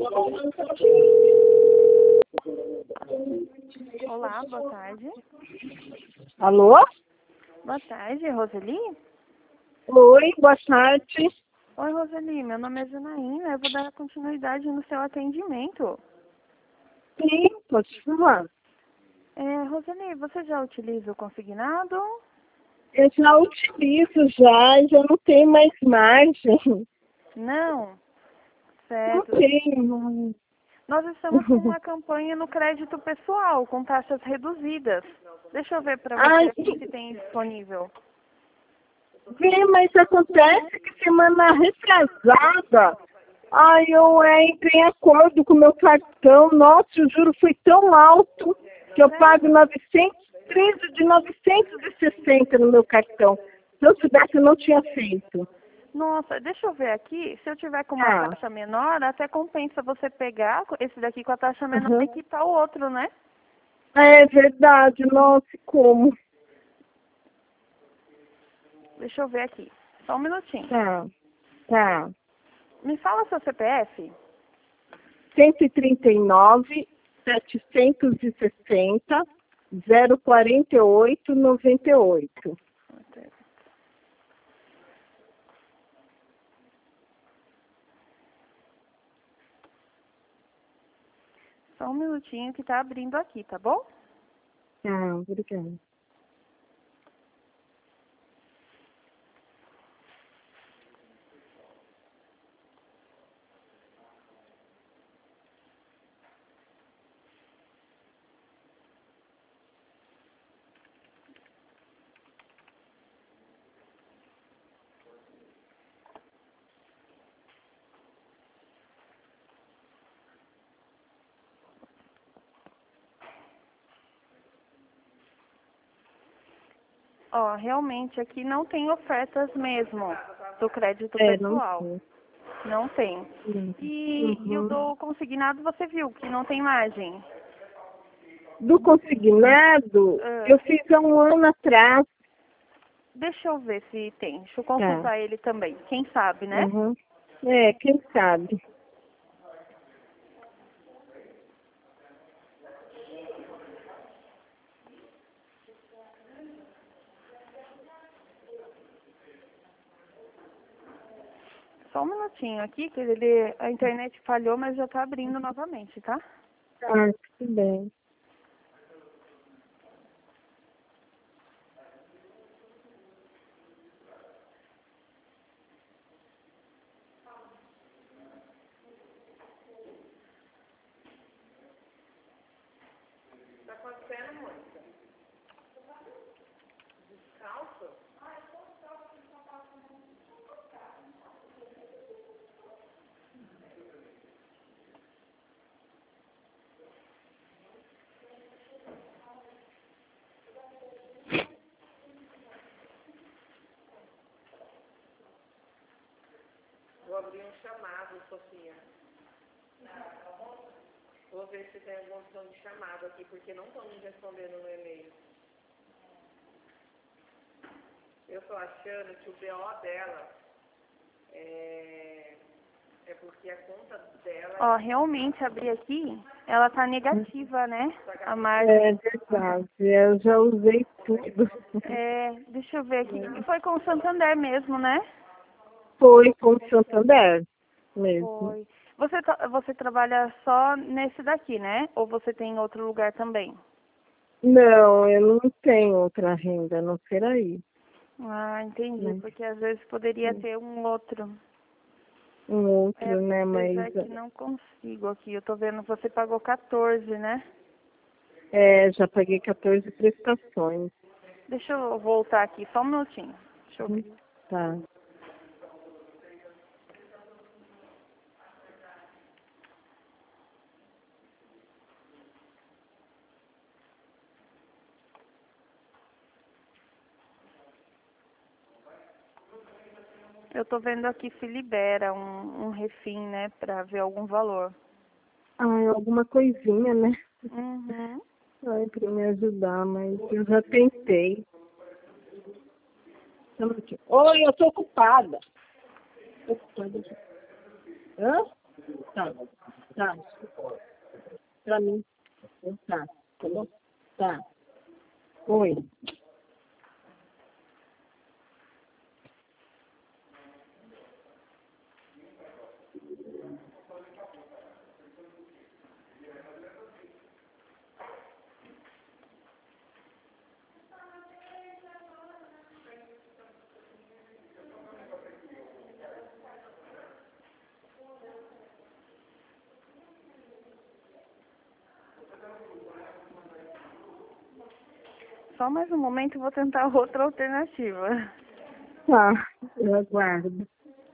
Olá, boa tarde. Alô? Boa tarde, Roseli? Oi, boa tarde. Oi, Roseli, meu nome é Janaína, eu vou dar continuidade no seu atendimento. Sim, pode falar. Roseli, você já utiliza o consignado? Eu já utilizo já não tem mais margem. Não? Não Certo. tem. Nós estamos com uma campanha no crédito pessoal, com taxas reduzidas. Deixa eu ver para você Ai, aqui se tem disponível. vem, mas acontece que semana retrasada, eu entrei em acordo com o meu cartão. Nossa, o juro foi tão alto que eu pago 913 de 960 no meu cartão. Se eu soubesse, eu não tinha feito. Nossa, deixa eu ver aqui. Se eu tiver com uma taxa menor, até compensa você pegar esse daqui com a taxa menor e quitar o outro, né? É verdade, nossa, como? Deixa eu ver aqui. Só um minutinho. Tá. Me fala seu CPF. 139, 760, 048, 98. Só um minutinho que tá abrindo aqui, tá bom? Obrigada. Ó, realmente aqui não tem ofertas mesmo do crédito pessoal. Não tem. E o do consignado você viu que não tem margem. Do consignado, eu fiz há um ano atrás. Deixa eu ver se tem. Deixa eu consultar ele também. Quem sabe, né? Quem sabe. Só um minutinho aqui, que a internet falhou, mas já tá abrindo novamente, tá? Tudo bem. Tá acontecendo muito. Descalço? Vou abrir um chamado, Sofia. Vou ver se tem alguma opção de chamado aqui, porque não estão me respondendo no e-mail. Eu estou achando que o BO dela é porque a conta dela... Ó, realmente, abri aqui, ela tá negativa, né? A margem. É verdade, eu já usei tudo. Deixa eu ver aqui. E foi com o Santander mesmo, né? Foi com o Santander mesmo. Foi. Você trabalha só nesse daqui, né? Ou você tem em outro lugar também? Não, eu não tenho outra renda, a não ser aí. Ah, entendi. Porque às vezes poderia ter um outro. Um outro, né? Mas Apesar que não consigo aqui. Eu tô vendo que você pagou 14, né? já paguei 14 prestações. Deixa eu voltar aqui, só um minutinho. Deixa eu ver. Tá. Eu tô vendo aqui se libera um refim, né? Pra ver algum valor. Alguma coisinha, né? Uhum. Pra me ajudar, mas eu já tentei. Oi, eu tô ocupada. Hã? Tá. Tá. Pra mim. Tá. Tá bom? Tá. Oi. Só mais um momento, eu vou tentar outra alternativa. Tá, eu aguardo.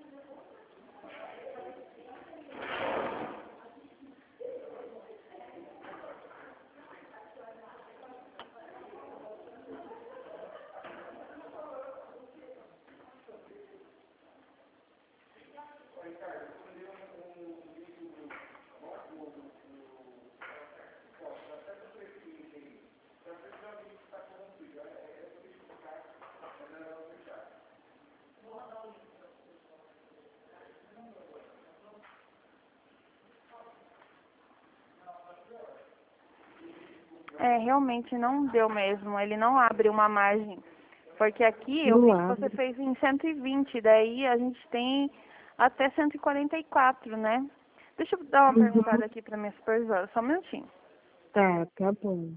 Realmente não deu mesmo. Ele não abre uma margem. Porque aqui eu Não vi que abre. você fez em 120, daí a gente tem até 144, né? Deixa eu dar uma perguntada aqui para minha supervisora, só um minutinho. Tá bom.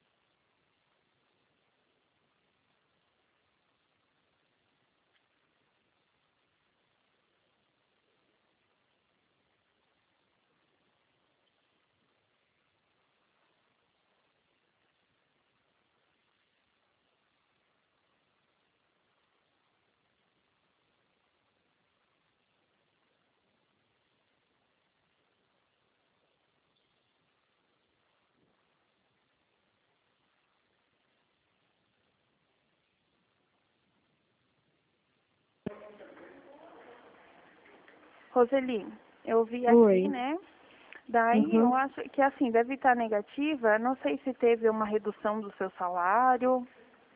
Roseli, eu vi aqui, Oi. né? Daí eu acho que assim, deve estar negativa. Não sei se teve uma redução do seu salário.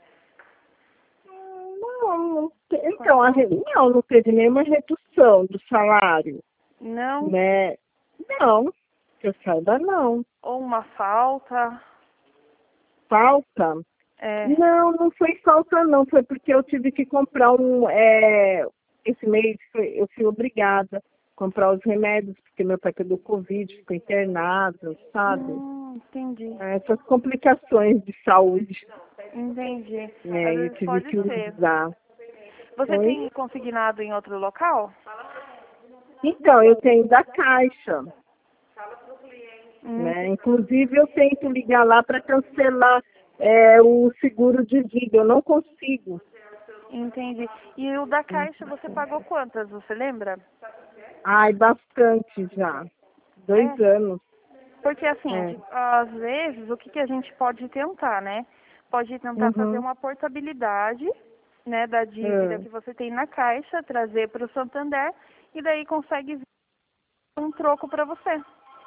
Então, a reunião não teve nenhuma redução do salário, Não? né? Não, que eu saiba não. Ou uma falta? Falta? É. Não foi falta não, foi porque eu tive que comprar esse mês eu fui obrigada a comprar os remédios, porque meu pai pegou Covid, ficou internado, sabe? Entendi. Essas complicações de saúde, Entendi. né? Às Eu vezes tive pode que ser. usar. Você Oi? tem consignado em outro local? Então, eu tenho da Caixa, Hum, né? Inclusive, eu tento ligar lá para cancelar o seguro de vida. Eu não consigo. entendi. E o da Caixa você pagou quantas, você lembra? Ai, bastante já. 2 É. anos. Porque assim, É. às vezes, o que que a gente pode tentar, né? Pode tentar fazer Uhum. uma portabilidade, né, da dívida É. que você tem na Caixa, trazer para o Santander e daí consegue vir um troco para você.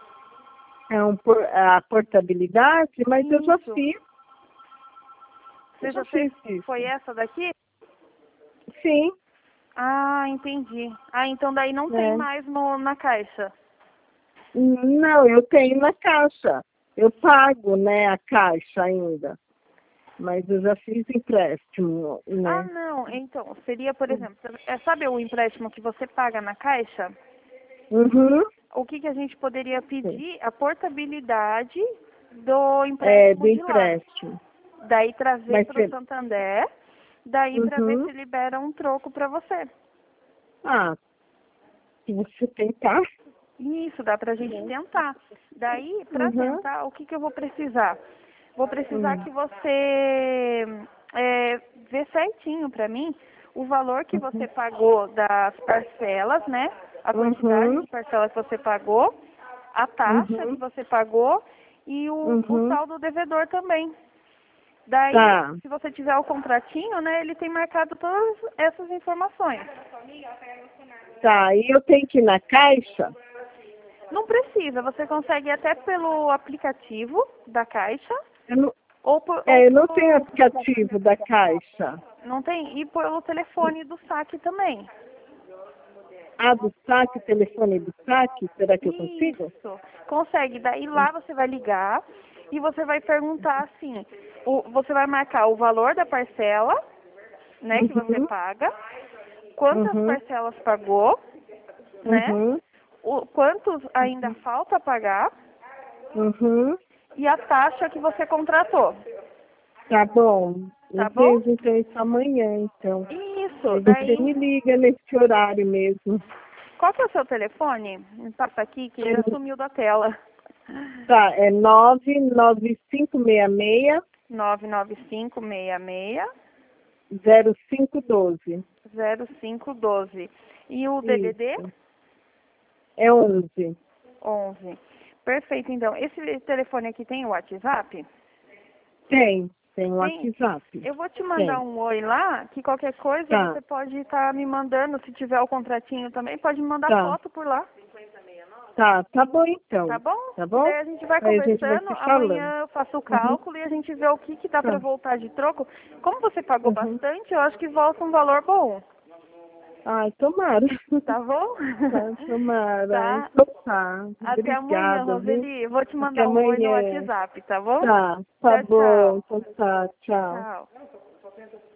A portabilidade, mas eu já Isso. fiz. Eu Você já já fez? fiz isso. Foi essa daqui? Sim. Ah, entendi. Ah, então daí não tem É. mais no, na Caixa. Não, eu tenho na Caixa. Eu pago, né, a Caixa ainda. Mas eu já fiz empréstimo, Ah, né? não. Então, seria, por exemplo, sabe o empréstimo que você paga na Caixa? Uhum. O que que a gente poderia pedir? A portabilidade do Do empréstimo de lá. empréstimo. Daí trazer Mas para o você... Santander, daí para ver Uhum. se libera um troco para você. Ah, se você tentar. Isso, dá pra gente tentar. Daí, para Uhum. tentar, o que que eu vou precisar? Vou precisar Uhum. que você vê certinho para mim o valor que você pagou das parcelas, né? A quantidade Uhum. de parcelas que você pagou, a taxa que Uhum. você pagou e o Uhum. saldo devedor também. Daí, Tá. se você tiver o contratinho, né, ele tem marcado todas essas informações. Tá. E eu tenho que ir na Caixa? Não precisa, você consegue até pelo aplicativo da Caixa Eu não, ou por, eu não tenho aplicativo da Caixa. não tem, e pelo telefone do saque também. A do saque, o telefone do saque, será que eu consigo? Isso, consegue. Daí lá você vai ligar e você vai perguntar assim, você vai marcar o valor da parcela, né, que você paga, quantas parcelas pagou, né, quantos ainda falta pagar e a taxa que você contratou. Tá bom. Tá Eu bom? vejo então isso amanhã, então. Isso, Aí daí... você me liga nesse horário mesmo. Qual que é o seu telefone? Me passa aqui, que já sumiu da tela. Tá, é 99566 99566 0512. 0512. E o DDD? Isso. É 11. 11. Perfeito, então. Esse telefone aqui tem o WhatsApp? Tem um WhatsApp. Eu vou te mandar um oi lá, que qualquer coisa você pode estar me mandando, se tiver o contratinho também, pode me mandar foto por lá. Tá bom então. Tá bom? Tá bom? Daí a gente vai Aí conversando, amanhã eu faço o cálculo e a gente vê o que dá pra voltar de troco. Como você pagou bastante, eu acho que volta um valor bom. Ai, tomara. Tá bom? Tomara. Tá. Então tá. Até amanhã, Obrigada, viu? Roseli. Vou te Até mandar um oi no amanhã. WhatsApp, tá bom? Tá Tchau, bom. tchau. Então tá. Tchau. Tchau.